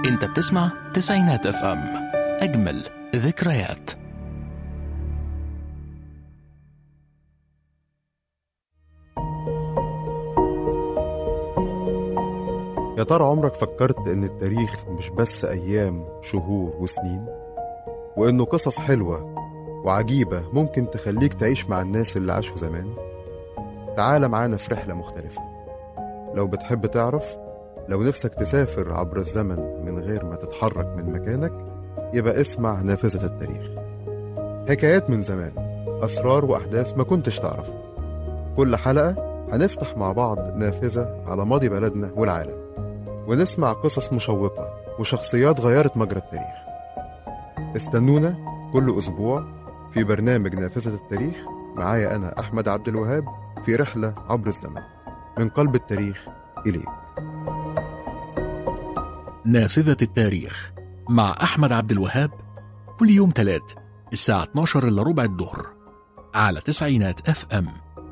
انت بتسمع تسعينات اف ام، اجمل ذكريات. يا ترى عمرك فكرت إن التاريخ مش بس أيام، شهور وسنين، وإنه قصص حلوة وعجيبة ممكن تخليك تعيش مع الناس اللي عاشوا زمان؟ تعال معانا في رحلة مختلفة. لو بتحب تعرف، لو نفسك تسافر عبر الزمن من غير ما تتحرك من مكانك، يبقى اسمع نافذة التاريخ. حكايات من زمان، أسرار وأحداث ما كنتش تعرفها. كل حلقة هنفتح مع بعض نافذة على ماضي بلدنا والعالم، ونسمع قصص مشوقة وشخصيات غيرت مجرى التاريخ. استنونا كل أسبوع في برنامج نافذة التاريخ، معايا أنا أحمد عبد الوهاب، في رحلة عبر الزمن من قلب التاريخ إليك. نافذة التاريخ مع أحمد عبد الوهاب، كل يوم تلات الساعة 12 إلا ربع الظهر على تسعينات اف ام.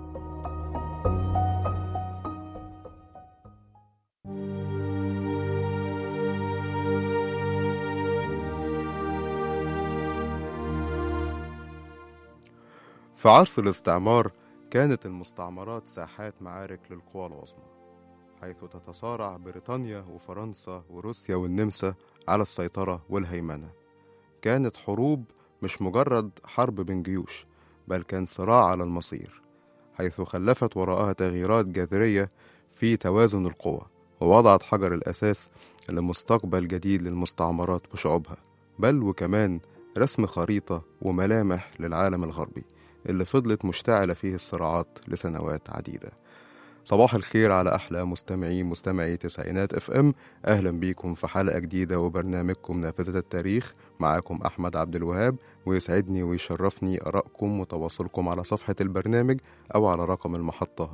في عصر الاستعمار كانت المستعمرات ساحات معارك للقوى العظمى، حيث تتصارع بريطانيا وفرنسا وروسيا والنمسا على السيطرة والهيمنة. كانت حروب مش مجرد حرب بين جيوش، بل كان صراع على المصير، حيث خلفت وراءها تغييرات جذرية في توازن القوى، ووضعت حجر الأساس لمستقبل جديد للمستعمرات وشعوبها، بل وكمان رسم خريطة وملامح للعالم الغربي اللي فضلت مشتعلة فيه الصراعات لسنوات عديدة. صباح الخير على أحلى مستمعي تسعينات اف ام. أهلا بيكم في حلقة جديدة وبرنامجكم نافذة التاريخ. معاكم أحمد عبد الوهاب، ويسعدني ويشرفني آرائكم وتواصلكم على صفحة البرنامج أو على رقم المحطة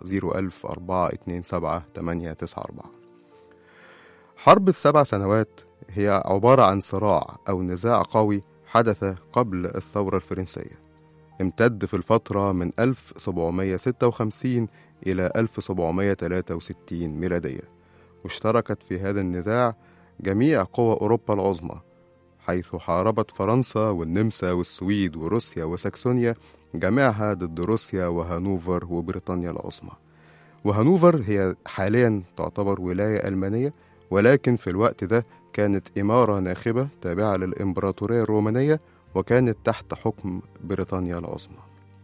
010427894. حرب ال7 سنوات هي عبارة عن صراع أو نزاع قوي حدث قبل الثورة الفرنسية، امتد في الفترة من 1756 إلى 1763 ميلادية، واشتركت في هذا النزاع جميع قوى أوروبا العظمى، حيث حاربت فرنسا والنمسا والسويد وروسيا وساكسونيا جميعها ضد روسيا وهانوفر وبريطانيا العظمى. وهانوفر هي حاليا تعتبر ولاية ألمانية، ولكن في الوقت ده كانت إمارة ناخبة تابعة للإمبراطورية الرومانية، وكانت تحت حكم بريطانيا العظمى.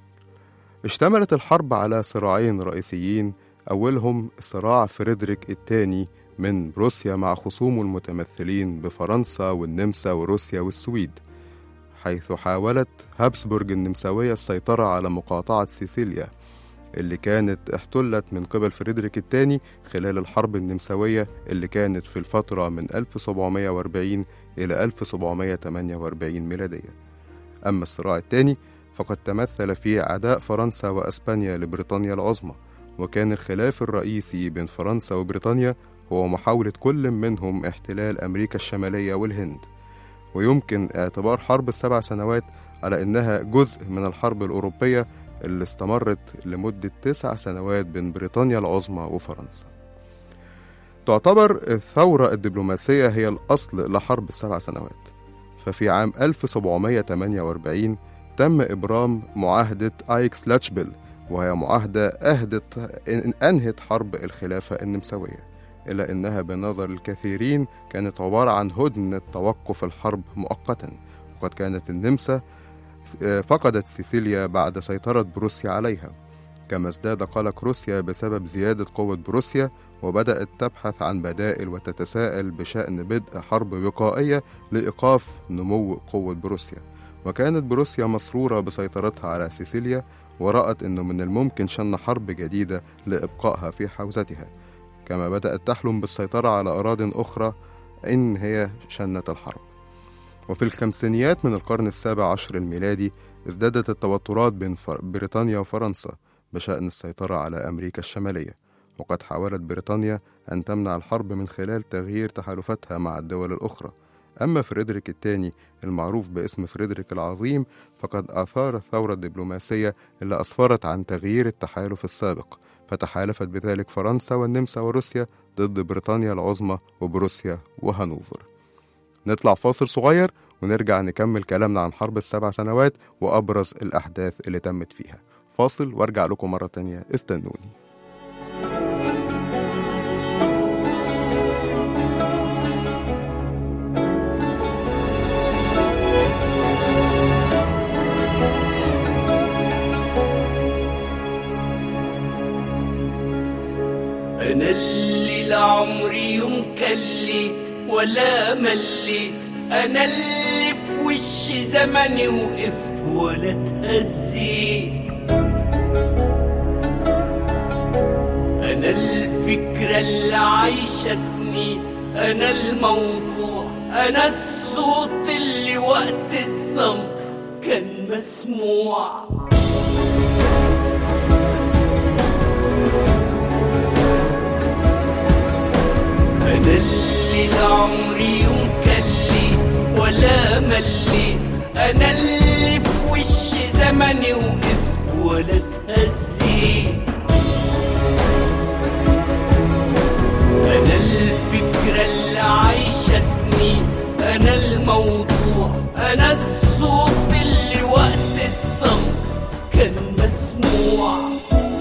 اشتملت الحرب على صراعين رئيسيين، أولهم صراع فريدريك الثاني من روسيا مع خصومه المتمثلين بفرنسا والنمسا وروسيا والسويد، حيث حاولت هابسبورغ النمساوية السيطرة على مقاطعة سيسيليا اللي كانت احتلت من قبل فريدريك الثاني خلال الحرب النمساوية اللي كانت في الفترة من 1740 إلى 1748 ميلادية. أما الصراع الثاني فقد تمثل في عداء فرنسا وأسبانيا لبريطانيا العظمى، وكان الخلاف الرئيسي بين فرنسا وبريطانيا هو محاولة كل منهم احتلال أمريكا الشمالية والهند. ويمكن اعتبار حرب ال7 سنوات على إنها جزء من الحرب الأوروبية اللي استمرت لمدة 9 سنوات بين بريطانيا العظمى وفرنسا. تعتبر الثورة الدبلوماسية هي الأصل لحرب ال7 سنوات. ففي عام 1748 تم إبرام معاهدة آيكس لاتشبل، وهي معاهدة أنهت حرب الخلافة النمساوية، إلا أنها بنظر الكثيرين كانت عبارة عن هدنة توقف الحرب مؤقتا. وقد كانت النمسا فقدت سيسيليا بعد سيطرة بروسيا عليها، كما ازداد قلق روسيا بسبب زيادة قوة بروسيا، وبدأت تبحث عن بدائل وتتساءل بشأن بدء حرب وقائية لإيقاف نمو قوة بروسيا. وكانت بروسيا مسرورة بسيطرتها على سيسيليا، ورأت أنه من الممكن شن حرب جديدة لإبقائها في حوزتها، كما بدأت تحلم بالسيطرة على أراضٍ أخرى إن هي شنت الحرب. وفي الخمسينيات من القرن ال17 الميلادي ازدادت التوترات بين بريطانيا وفرنسا بشأن السيطرة على أمريكا الشمالية، وقد حاولت بريطانيا أن تمنع الحرب من خلال تغيير تحالفاتها مع الدول الأخرى. أما فريدريك الثاني المعروف باسم فريدريك العظيم فقد أثار الثورة الدبلوماسية اللي أسفرت عن تغيير التحالف السابق، فتحالفت بذلك فرنسا والنمسا وروسيا ضد بريطانيا العظمى وبروسيا وهانوفر. نطلع فاصل صغير ونرجع نكمل كلامنا عن حرب ال7 سنوات وأبرز الأحداث اللي تمت فيها. فاصل وارجع لكم مرة تانية، استنوني. أنا اللي لعمري يوم كليت ولا مليت، أنا اللي في وش زمني وقفت ولا اتهزيت، أنا الفكرة اللي عايشة سنين، أنا الموضوع، أنا الصوت اللي وقت الصمت كان مسموع. أنا اللي لعمري يوم كليت ولا مليت، أنا اللي في وش زمني وقفت ولا اتهزيت، أنا الفكرة اللي عايشة سنين، أنا الموضوع، أنا الصوت اللي وقت الصمت كان مسموع.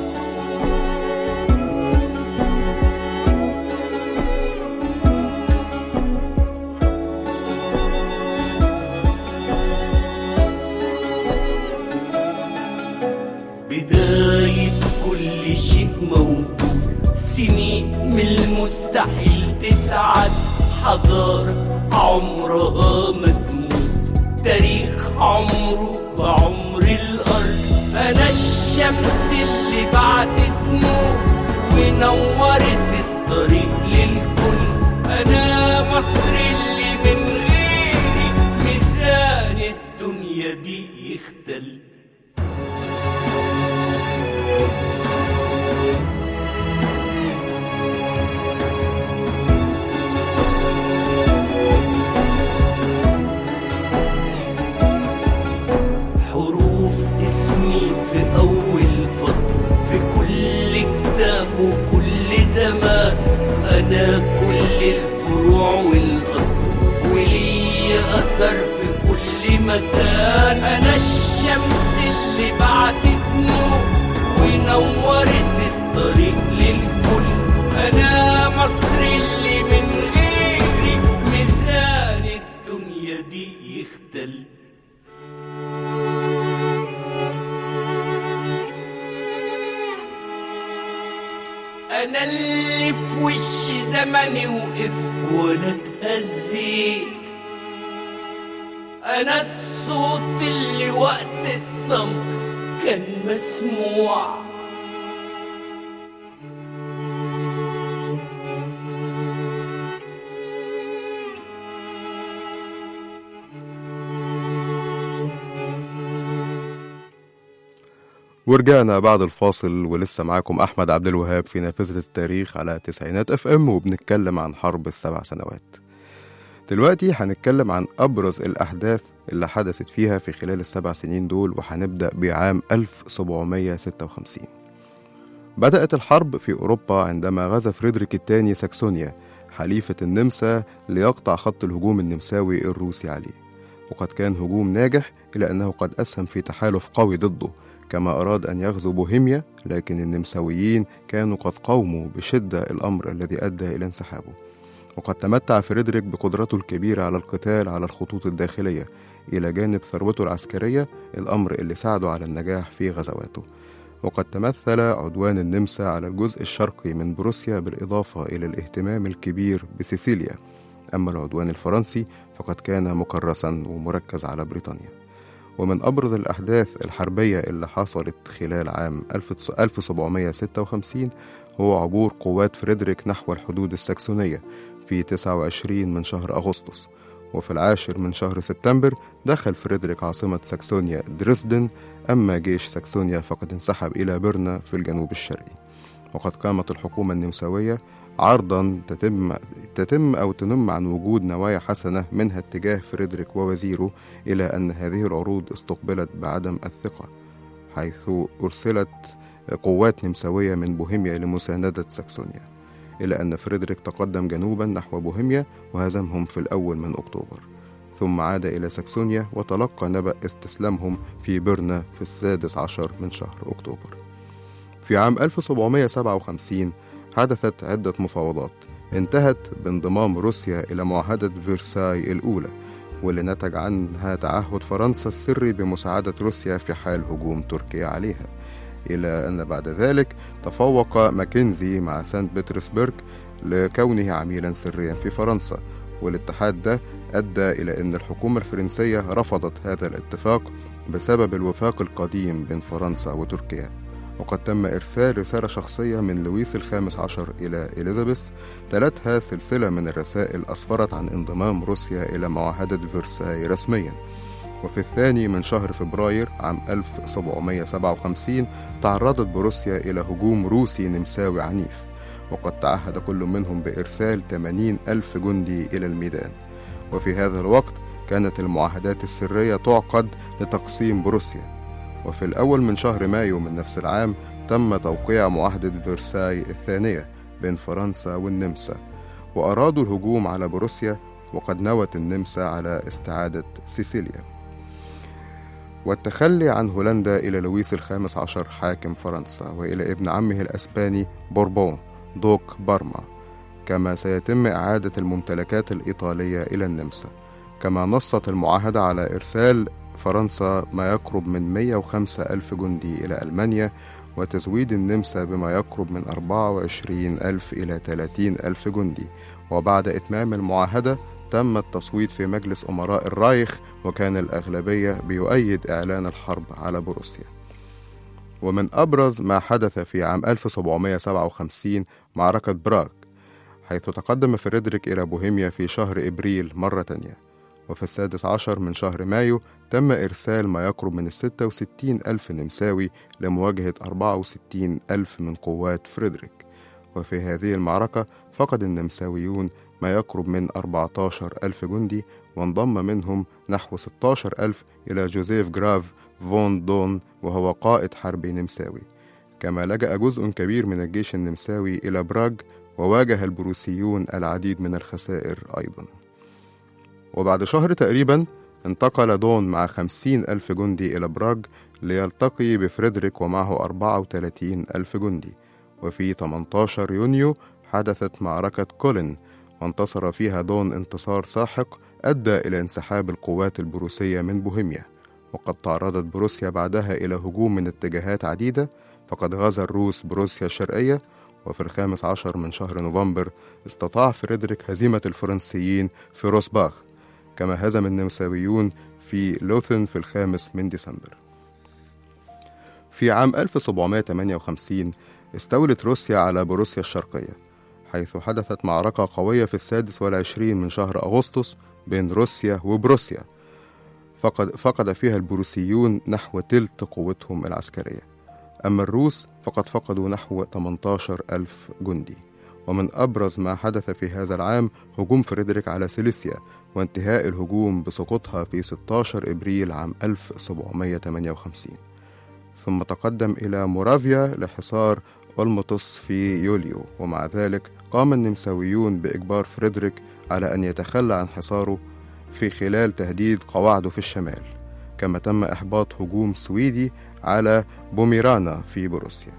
بداية كل شيء موجود، سنين من المستحيل تتعد، حضارة عمرها ما تموت، تاريخ عمره بعمر الأرض، أنا الشمس اللي بعدت نور ونورت الطريق للكل، أنا مصر اللي من غيري ميزان الدنيا دي يختل. حروف اسمي في أول فصل في كل كتاب وكل زمان، أنا كل الفروع والأصل ولي أثر في كل مكان، أنا الشمس اللي بعدت نور ونورت الطريق للكل، أنا مصر اللي من غيري ميزان الدنيا دي يختل. أنا اللي في وش زمني وقفت ولا اتهزيت، أنا الصوت اللي وقت الصمت كان مسموع. ورجعنا بعد الفاصل ولسه معاكم أحمد عبد الوهاب في نافذة التاريخ على تسعينات FM، وبنتكلم عن حرب ال7 سنوات. دلوقتي هنتكلم عن أبرز الأحداث اللي حدثت فيها في خلال ال7 سنين دول، وهنبدأ بعام 1756. بدأت الحرب في أوروبا عندما غزا فريدريك الثاني ساكسونيا حليفة النمسا ليقطع خط الهجوم النمساوي الروسي عليه، وقد كان هجوم ناجح إلى أنه قد أسهم في تحالف قوي ضده، كما أراد أن يغزو بوهيميا، لكن النمساويين كانوا قد قاوموا بشدة الأمر الذي أدى إلى انسحابه. وقد تمتع فريدريك بقدرته الكبيرة على القتال على الخطوط الداخلية إلى جانب ثروته العسكرية، الأمر اللي ساعده على النجاح في غزواته. وقد تمثل عدوان النمسا على الجزء الشرقي من بروسيا بالإضافة إلى الاهتمام الكبير بسيسيليا. أما العدوان الفرنسي فقد كان مكرسا ومركز على بريطانيا. ومن أبرز الأحداث الحربية اللي حصلت خلال عام 1756 هو عبور قوات فريدريك نحو الحدود الساكسونية في 29 من شهر أغسطس. وفي 10 من شهر سبتمبر دخل فريدريك عاصمة ساكسونيا دريسدن، أما جيش ساكسونيا فقد انسحب إلى برنا في الجنوب الشرقي. وقد قامت الحكومة النمساوية عرضا تنم عن وجود نوايا حسنة منها اتجاه فريدريك ووزيره، إلى أن هذه العروض استقبلت بعدم الثقة، حيث أرسلت قوات نمساوية من بوهيميا لمساندة ساكسونيا. إلى أن فريدريك تقدم جنوبا نحو بوهيميا وهزمهم في الأول من أكتوبر، ثم عاد إلى ساكسونيا وتلقى نبأ استسلامهم في برنا في 16 من شهر أكتوبر. في عام 1757 حدثت عدة مفاوضات انتهت بانضمام روسيا إلى معاهدة فرساي الأولى، واللي نتج عنها تعهد فرنسا السري بمساعدة روسيا في حال هجوم تركيا عليها، إلى أن بعد ذلك تفوق ماكنزي مع سانت بطرسبرغ لكونه عميلا سريا في فرنسا، والاتحاد ده أدى إلى أن الحكومة الفرنسية رفضت هذا الاتفاق بسبب الوفاق القديم بين فرنسا وتركيا. وقد تم إرسال رسالة شخصية من لويس الخامس عشر إلى إليزابيث تلتها سلسلة من الرسائل أسفرت عن انضمام روسيا إلى معاهدة فرساي رسميا. وفي الثاني من شهر فبراير عام 1757 تعرضت بروسيا إلى هجوم روسي نمساوي عنيف، وقد تعهد كل منهم بإرسال 80,000 جندي إلى الميدان. وفي هذا الوقت كانت المعاهدات السرية تعقد لتقسيم بروسيا. وفي الأول من شهر مايو من نفس العام تم توقيع معاهدة فرساي الثانية بين فرنسا والنمسا، وأرادوا الهجوم على بروسيا، وقد نوت النمسا على استعادة سيسيليا والتخلي عن هولندا إلى لويس الخامس عشر حاكم فرنسا، وإلى ابن عمه الأسباني بوربون دوق بارما، كما سيتم إعادة الممتلكات الإيطالية إلى النمسا. كما نصت المعاهدة على إرسال فرنسا ما يقرب من 105,000 جندي إلى ألمانيا، وتزويد النمسا بما يقرب من 24,000 إلى 30,000 جندي. وبعد إتمام المعاهدة تم التصويت في مجلس أمراء الرايخ، وكان الأغلبية بيؤيد إعلان الحرب على بروسيا. ومن أبرز ما حدث في عام 1757 معركة براغ، حيث تقدم فريدريك إلى بوهيميا في شهر إبريل مرة تانية. وفي 16 من شهر مايو تم إرسال ما يقرب من 66,000 نمساوي لمواجهة 64,000 من قوات فريدريك. وفي هذه المعركة فقد النمساويون ما يقرب من 14,000 جندي، وانضم منهم نحو 16,000 إلى جوزيف جراف فون دون، وهو قائد حربي نمساوي. كما لجأ جزء كبير من الجيش النمساوي إلى براغ، وواجه البروسيون العديد من الخسائر أيضا. وبعد شهر تقريبا انتقل دون مع 50,000 جندي إلى براغ ليلتقي بفريدريك ومعه 34,000 جندي. وفي 18 يونيو حدثت معركة كولين، وانتصر فيها دون انتصار ساحق أدى إلى انسحاب القوات البروسية من بوهيميا. وقد تعرضت بروسيا بعدها إلى هجوم من اتجاهات عديدة، فقد غزا الروس بروسيا الشرقية. وفي 15 من شهر نوفمبر استطاع فريدريك هزيمة الفرنسيين في روسباخ، كما هزم النمساويون في لوثن في 5 من ديسمبر. في عام 1758 استولت روسيا على بروسيا الشرقية، حيث حدثت معركة قوية في 26 من شهر أغسطس بين روسيا وبروسيا، فقد فيها البروسيون نحو تلت قوتهم العسكرية، أما الروس فقد فقدوا نحو 18,000 جندي. ومن أبرز ما حدث في هذا العام هجوم فريدريك على سيليسيا، وانتهاء الهجوم بسقوطها في 16 إبريل عام 1758. ثم تقدم إلى مورافيا لحصار أولموتوس في يوليو، ومع ذلك قام النمساويون بإجبار فريدريك على أن يتخلى عن حصاره في خلال تهديد قواعده في الشمال. كما تم إحباط هجوم سويدي على بوميرانا في بروسيا.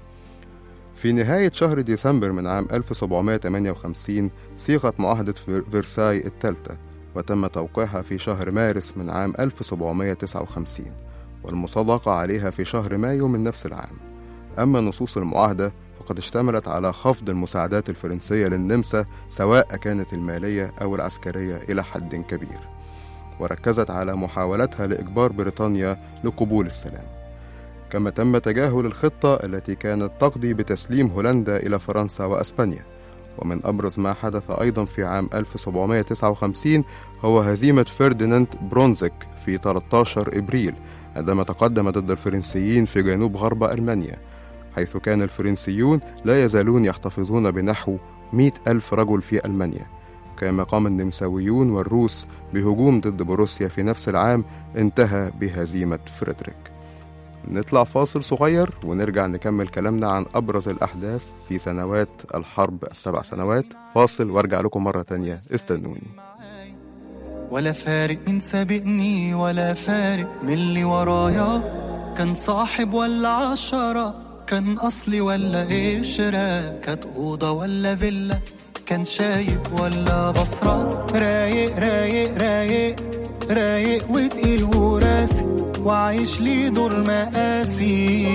في نهاية شهر ديسمبر من عام 1758 صيغت معاهدة فرساي الثالثة، وتم توقيعها في شهر مارس من عام 1759، والمصادقة عليها في شهر مايو من نفس العام. أما نصوص المعاهدة فقد اشتملت على خفض المساعدات الفرنسية للنمسا سواء كانت المالية أو العسكرية إلى حد كبير، وركزت على محاولتها لإجبار بريطانيا لقبول السلام. كما تم تجاهل الخطة التي كانت تقضي بتسليم هولندا إلى فرنسا وأسبانيا. ومن أبرز ما حدث أيضا في عام 1759 هو هزيمة فرديناند برونزك في 13 إبريل، عندما تقدم ضد الفرنسيين في جنوب غرب ألمانيا، حيث كان الفرنسيون لا يزالون يحتفظون بنحو 100,000 رجل في ألمانيا. كما قام النمساويون والروس بهجوم ضد بروسيا في نفس العام انتهى بهزيمة فريدريك. نطلع فاصل صغير ونرجع نكمل كلامنا عن أبرز الأحداث في سنوات الحرب ال7 سنوات. فاصل وارجع لكم مرة تانية، استنوني. ولا فارق مين سابقني ولا فارق من اللي ورايا، كان صاحب ولا 10، كان أصلي ولا قشرة، كانت أوضة ولا فيلا، كان شايب ولا بصرة. رايق رايق رايق رايق وتقيل وراسي، وعايش لي دور مقاسي.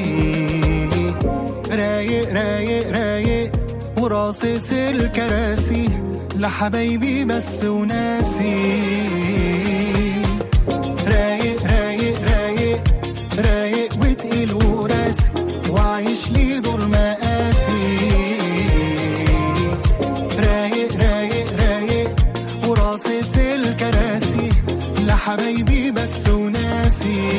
رايق رايق رايق وراصص الكراسي، لحبايبي بس وناسي. رايق رايق رايق رايق وتقيل وراسي، وعايش لي دور مقاسي. رايق رايق رايق وراصص الكراسي، لحبايبي بس وناسي.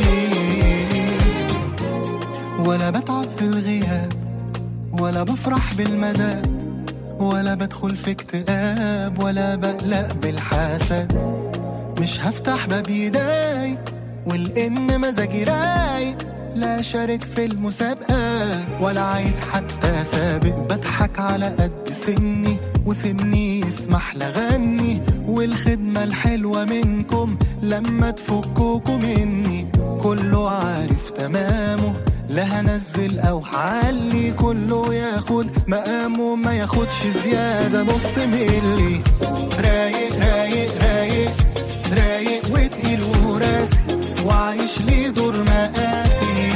ولا بتعب في الغياب ولا بفرح بالمدى، ولا بدخل في اكتئاب ولا بقلق بالحسد. مش هفتح باب يداي والإن مزاجي رايق، لا شارك في المسابقة ولا عايز حتى سابق. بضحك على قد سني وسني يسمح لغني، والخدمة الحلوة منكم لما تفكوكوا مني. كله عارف تمامه، لا هنزل او هعلي، كله ياخد مقامه ما ياخدش زيادة نص ملي. رايق رايق رايق رايق وتقيل وراسي، وعايش لي دور مقاسي.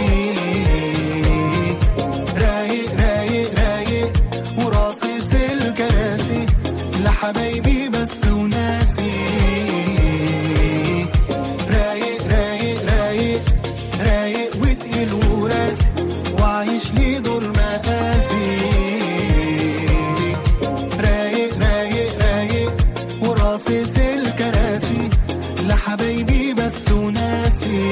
رايق رايق رايق وراصص الكراسي، لحبايبي بس وناسي. رايق رايق رايق رايق وتقيل وراسي، وعايش لي دور مقاسي. رايق رايق رايق وراصص الكراسي، لحبايبي بس وناسي.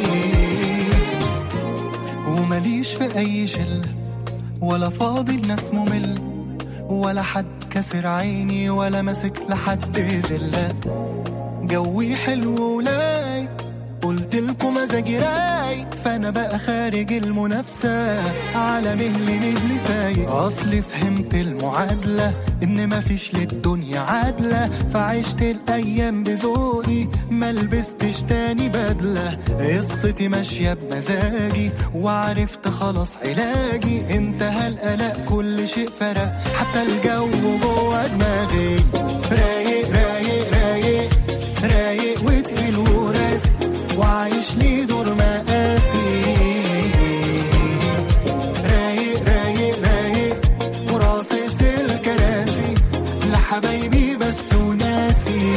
ومليش في أي شلة ولا فاضي الناس ممل، ولا حد كسر عيني ولا مسك لحد زلة. جوي حلو ولاي قلت لكم مزاجي رايق، فانا بقى خارج المنافسة على مهلي سايق. اصلي فهمت المعادلة ان مفيش للدنيا عادلة، فعشت الايام بذوقي ما لبستش تاني بدلة. قصتي ماشية بمزاجي وعرفت خلاص علاجي، انتهى القلق كل شيء فرق حتى الجو جوه دماغي. رايق رايق رايق رايق وتقيل وراسي، وعايش لي دور مقاسي. رايق رايق رايق وراصص الكراسي، لحبايبي بس وناسي.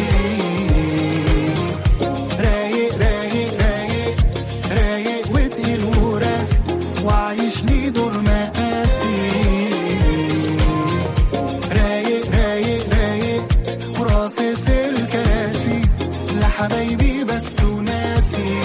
رايق رايق رايق رايق وتقيل وراسي، وعايش لي دور مقاسي. رايق رايق رايق وراصص الكراسي، لحبايبي بس وناسي.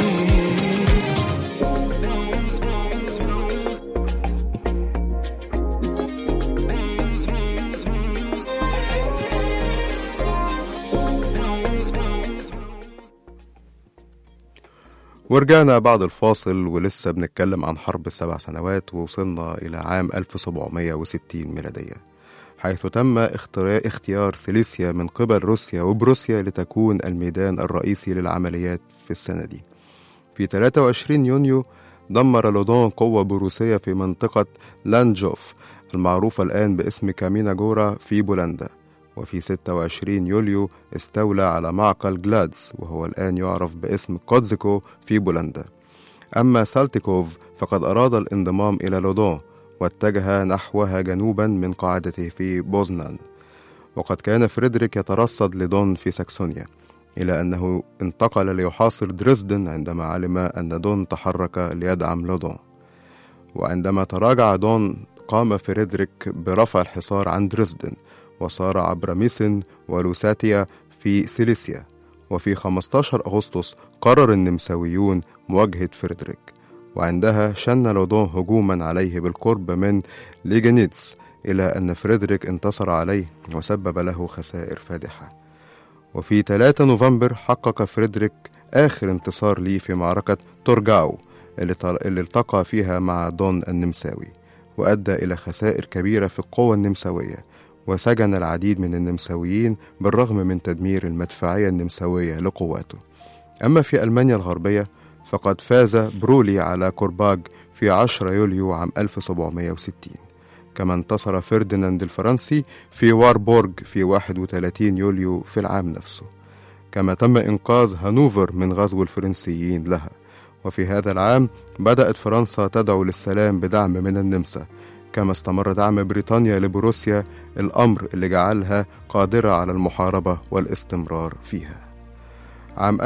ورجعنا بعد الفاصل ولسه بنتكلم عن حرب ال7 سنوات، ووصلنا إلى عام 1760 ميلادية، حيث تم اختيار سيليسيا من قبل روسيا وبروسيا لتكون الميدان الرئيسي للعمليات في السنة دي. في 23 يونيو دمر لودون قوة بروسية في منطقة لانجوف المعروفة الآن باسم كاميناجورا في بولندا. وفي 26 يوليو استولى على معقل جلادز وهو الآن يعرف باسم كودزيكو في بولندا. أما سالتيكوف فقد أراد الانضمام إلى لودون واتجه نحوها جنوبا من قاعدته في بوزنان. وقد كان فريدريك يترصد لدون في ساكسونيا، إلى أنه انتقل ليحاصر دريسدن عندما علم أن دون تحرك ليدعم لودون. وعندما تراجع دون قام فريدريك برفع الحصار عن دريسدن وصار عبر ميسن ولوساتيا في سيليسيا. وفي 15 أغسطس قرر النمساويون مواجهة فريدريك، وعندها شن لودون هجوما عليه بالقرب من ليجنيتس، إلى أن فريدريك انتصر عليه وسبب له خسائر فادحة. وفي 3 نوفمبر حقق فريدريك آخر انتصار ليه في معركة تورغاو اللي التقى فيها مع دون النمساوي، وأدى إلى خسائر كبيرة في القوة النمساوية، وسجن العديد من النمساويين بالرغم من تدمير المدفعية النمساوية لقواته. أما في ألمانيا الغربية فقد فاز برولي على كورباج في 10 يوليو عام 1760. كما انتصر فرديناند الفرنسي في واربورغ في 31 يوليو في العام نفسه. كما تم إنقاذ هانوفر من غزو الفرنسيين لها. وفي هذا العام بدأت فرنسا تدعو للسلام بدعم من النمسا، كما استمر دعم بريطانيا لبروسيا، الأمر اللي جعلها قادرة على المحاربة والاستمرار فيها. عام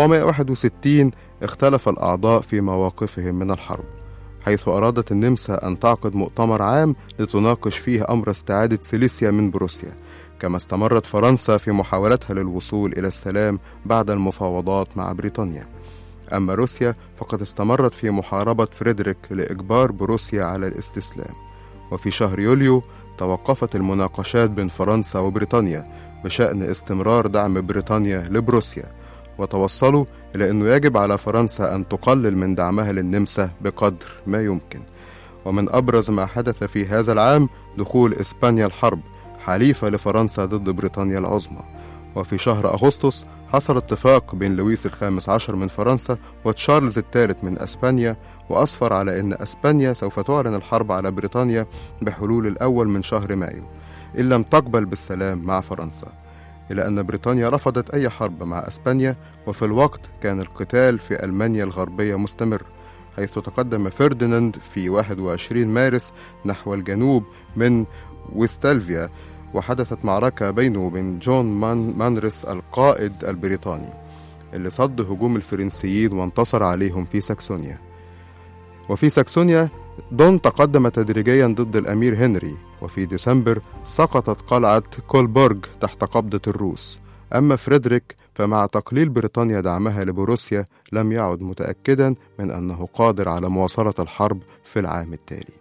1761 اختلف الأعضاء في مواقفهم من الحرب، حيث أرادت النمسا أن تعقد مؤتمر عام لتناقش فيه أمر استعادة سيليسيا من بروسيا. كما استمرت فرنسا في محاولتها للوصول إلى السلام بعد المفاوضات مع بريطانيا. أما روسيا فقد استمرت في محاربة فريدريك لإجبار بروسيا على الاستسلام. وفي شهر يوليو توقفت المناقشات بين فرنسا وبريطانيا بشأن استمرار دعم بريطانيا لبروسيا، وتوصلوا إلى أنه يجب على فرنسا أن تقلل من دعمها للنمسا بقدر ما يمكن. ومن أبرز ما حدث في هذا العام دخول إسبانيا الحرب حليفة لفرنسا ضد بريطانيا العظمى. وفي شهر أغسطس حصل اتفاق بين لويس الخامس عشر من فرنسا وتشارلز الثالث من أسبانيا، وأسفر على أن أسبانيا سوف تعلن الحرب على بريطانيا بحلول الأول من شهر مايو إن لم تقبل بالسلام مع فرنسا، إلى أن بريطانيا رفضت أي حرب مع أسبانيا. وفي الوقت كان القتال في ألمانيا الغربية مستمر، حيث تقدم فرديناند في 21 مارس نحو الجنوب من ويستالفيا، وحدثت معركة بينه وبين جون مانرس القائد البريطاني اللي صد هجوم الفرنسيين وانتصر عليهم في ساكسونيا. وفي ساكسونيا دون تقدم تدريجيا ضد الأمير هنري، وفي ديسمبر سقطت قلعة كولبورغ تحت قبضة الروس. أما فريدريك فمع تقليل بريطانيا دعمها لبروسيا لم يعد متأكدا من أنه قادر على مواصلة الحرب في العام التالي.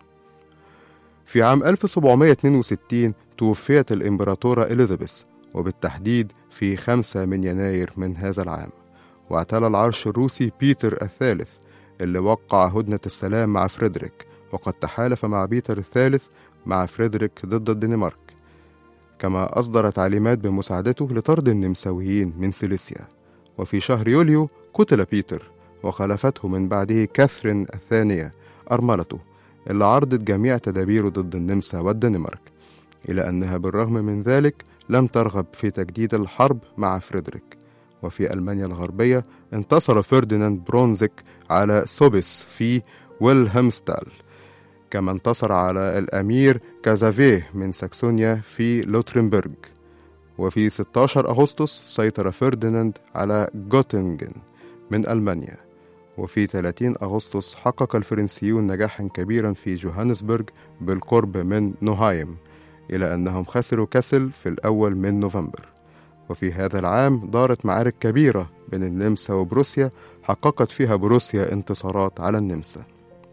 في عام 1762 توفيت الإمبراطورة إليزابيث، وبالتحديد في 5 من يناير من هذا العام، واعتلى العرش الروسي بيتر الثالث اللي وقع هدنة السلام مع فريدريك، وقد تحالف مع بيتر الثالث مع فريدريك ضد الدنمارك. كما أصدر تعليمات بمساعدته لطرد النمساويين من سيليسيا. وفي شهر يوليو قتل بيتر، وخلفته من بعده كاثرين الثانية أرملته، اللي عرضت جميع تدابيره ضد النمسا والدنمارك، إلى أنها بالرغم من ذلك لم ترغب في تجديد الحرب مع فريدريك. وفي ألمانيا الغربية انتصر فرديناند برونزيك على سوبيس في ويلهمستال، كما انتصر على الأمير كازافيه من ساكسونيا في لوترنبرغ. وفي 16 أغسطس سيطر فرديناند على جوتنجن من ألمانيا. وفي 30 أغسطس حقق الفرنسيون نجاحا كبيرا في جوهانسبرغ بالقرب من نوهايم، إلى أنهم خسروا كاسل في الأول من نوفمبر. وفي هذا العام دارت معارك كبيرة بين النمسا وبروسيا حققت فيها بروسيا انتصارات على النمسا.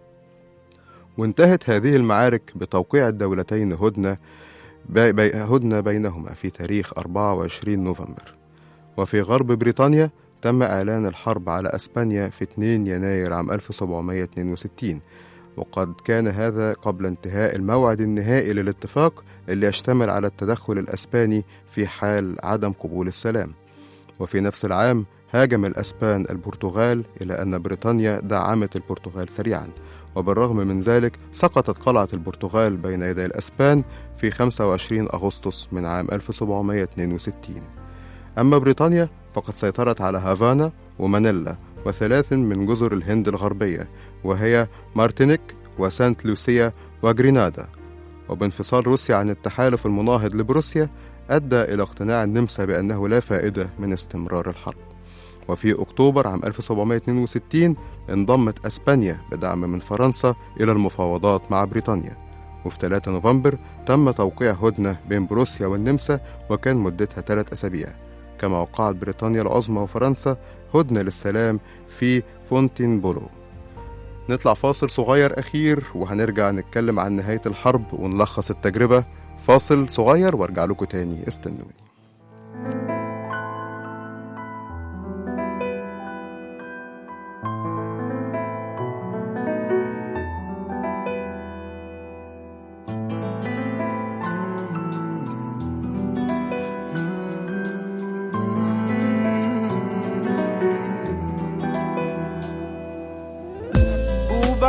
وانتهت هذه المعارك بتوقيع الدولتين هدنة بينهما في تاريخ 24 نوفمبر. وفي غرب بريطانيا تم إعلان الحرب على أسبانيا في 2 يناير عام 1762، وقد كان هذا قبل انتهاء الموعد النهائي للاتفاق اللي يشتمل على التدخل الأسباني في حال عدم قبول السلام. وفي نفس العام هاجم الأسبان البرتغال، إلى أن بريطانيا دعمت البرتغال سريعا، وبالرغم من ذلك سقطت قلعة البرتغال بين يدي الأسبان في 25 أغسطس من عام 1762. أما بريطانيا فقد سيطرت على هافانا ومانيلا و3 من جزر الهند الغربية، وهي مارتينيك وسانت لوسيا وغرينادا. وبانفصال روسيا عن التحالف المناهض لبروسيا أدى إلى اقتناع النمسا بأنه لا فائدة من استمرار الحرب. وفي أكتوبر عام 1762 انضمت أسبانيا بدعم من فرنسا إلى المفاوضات مع بريطانيا. وفي 3 نوفمبر تم توقيع هدنة بين بروسيا والنمسا، وكان مدتها 3 أسابيع. كما وقعت بريطانيا العظمى وفرنسا هدنة للسلام في فونتينبلو. نطلع فاصل صغير أخير وهنرجع نتكلم عن نهاية الحرب ونلخص التجربة. فاصل صغير وارجع لكم تاني، استنوني.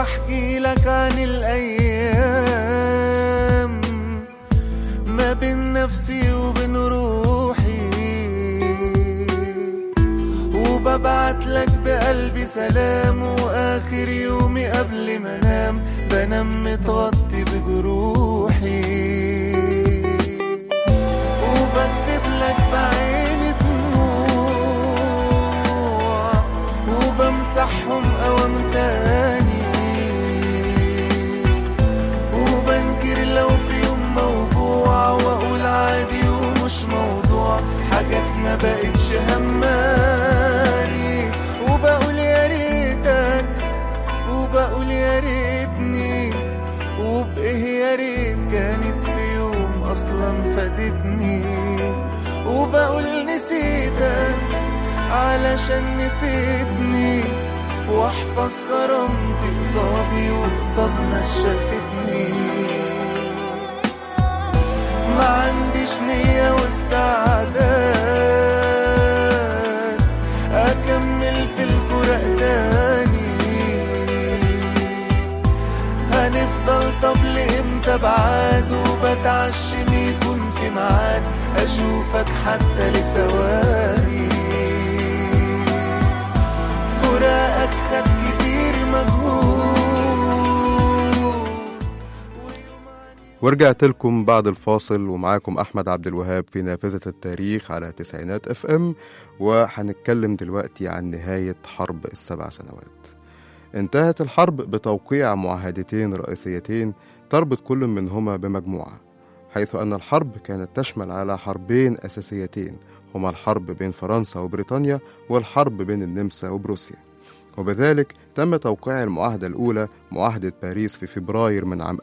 واحكي لك عن الايام ما بين نفسي وبين روحي، وببعت لك بقلبي سلام، واخر يومي قبل ما انام بنام متغطي بجروحي، وبكتب لك بعيني دموع وبمسحهم اوام تاني، وبنكر لو في يوم موجوع واقول عادي ومش موضوع، حاجات ما بقتش هماني، وبقول يا ريتك وبقول يا ريتني، وبإيه يا ريت كانت في يوم أصلا فادتني، وبقول نسيتك علشان نسيتني، واحفظ كرامتي قصادي وقصاد ناس شافتني. ما عنديش نية واستعداد أكمل في الفراق تاني، هنفضل طب لإمتى بعاد، وبتعشم يكون في ميعاد أشوفك حتى لثواني، فراقك خد كتير مجهود. ورجعت لكم بعد الفاصل ومعاكم أحمد عبد الوهاب في نافذة التاريخ على تسعينات FM، وهنتكلم دلوقتي عن نهاية حرب ال7 سنوات. انتهت الحرب بتوقيع معاهدتين رئيسيتين تربط كل منهما بمجموعة، حيث أن الحرب كانت تشمل على حربين أساسيتين هما الحرب بين فرنسا وبريطانيا والحرب بين النمسا وبروسيا، وبذلك تم توقيع المعاهدة الأولى معاهدة باريس في فبراير من عام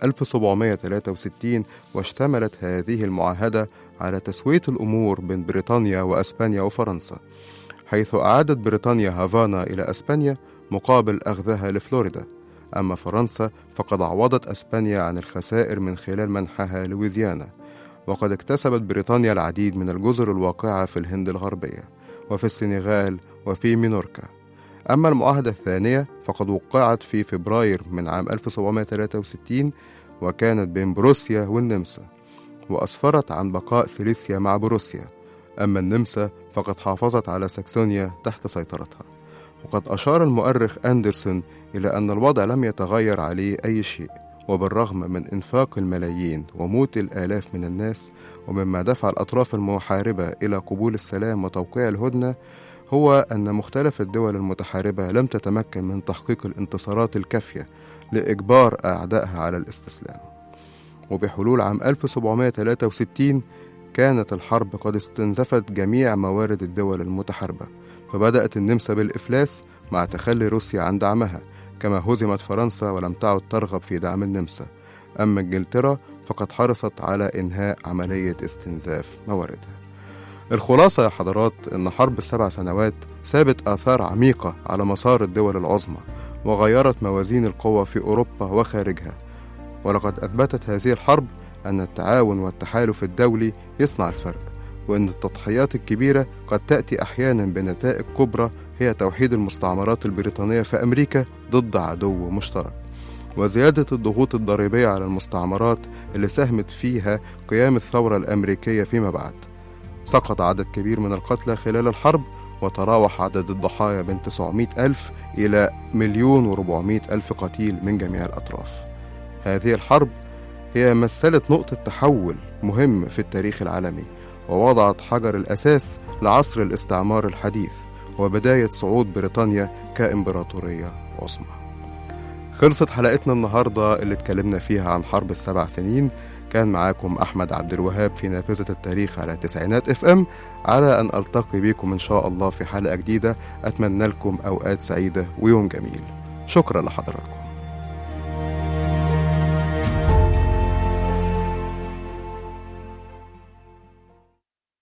1763، واشتملت هذه المعاهدة على تسوية الأمور بين بريطانيا وأسبانيا وفرنسا، حيث أعادت بريطانيا هافانا إلى أسبانيا مقابل أخذها لفلوريدا، أما فرنسا فقد عوضت أسبانيا عن الخسائر من خلال منحها لويزيانا، وقد اكتسبت بريطانيا العديد من الجزر الواقعة في الهند الغربية وفي السنغال وفي مينوركا. أما المعاهدة الثانية فقد وقعت في فبراير من عام 1763، وكانت بين بروسيا والنمسا، وأسفرت عن بقاء سيليسيا مع بروسيا، أما النمسا فقد حافظت على ساكسونيا تحت سيطرتها. وقد أشار المؤرخ أندرسون إلى أن الوضع لم يتغير عليه أي شيء، وبالرغم من إنفاق الملايين وموت الآلاف من الناس، ومما دفع الأطراف المحاربة إلى قبول السلام وتوقيع الهدنة، هو أن مختلف الدول المتحاربة لم تتمكن من تحقيق الانتصارات الكافية لإجبار أعدائها على الاستسلام. وبحلول عام 1763 كانت الحرب قد استنزفت جميع موارد الدول المتحاربة، فبدأت النمسا بالإفلاس مع تخلي روسيا عن دعمها، كما هزمت فرنسا ولم تعد ترغب في دعم النمسا. أما إنجلترا فقد حرصت على إنهاء عملية استنزاف مواردها. الخلاصة يا حضرات أن حرب ال7 سنوات سابت آثار عميقة على مسار الدول العظمى، وغيرت موازين القوى في أوروبا وخارجها، ولقد أثبتت هذه الحرب أن التعاون والتحالف الدولي يصنع الفرق، وأن التضحيات الكبيرة قد تأتي أحيانا بنتائج كبرى هي توحيد المستعمرات البريطانية في أمريكا ضد عدو مشترك، وزيادة الضغوط الضريبية على المستعمرات اللي ساهمت فيها قيام الثورة الأمريكية فيما بعد. سقط عدد كبير من القتلى خلال الحرب، وتراوح عدد الضحايا بين 900,000 إلى 1,400,000 قتيل من جميع الأطراف. هذه الحرب هي مثلت نقطة تحول مهم في التاريخ العالمي، ووضعت حجر الأساس لعصر الاستعمار الحديث وبداية صعود بريطانيا كإمبراطورية عظمى. خلصت حلقتنا النهاردة اللي اتكلمنا فيها عن حرب ال7 سنين. كان معاكم أحمد عبد الوهاب في نافذة التاريخ على تسعينات FM، على أن ألتقي بكم إن شاء الله في حلقة جديدة. أتمنى لكم أوقات سعيدة ويوم جميل. شكرا لحضراتكم.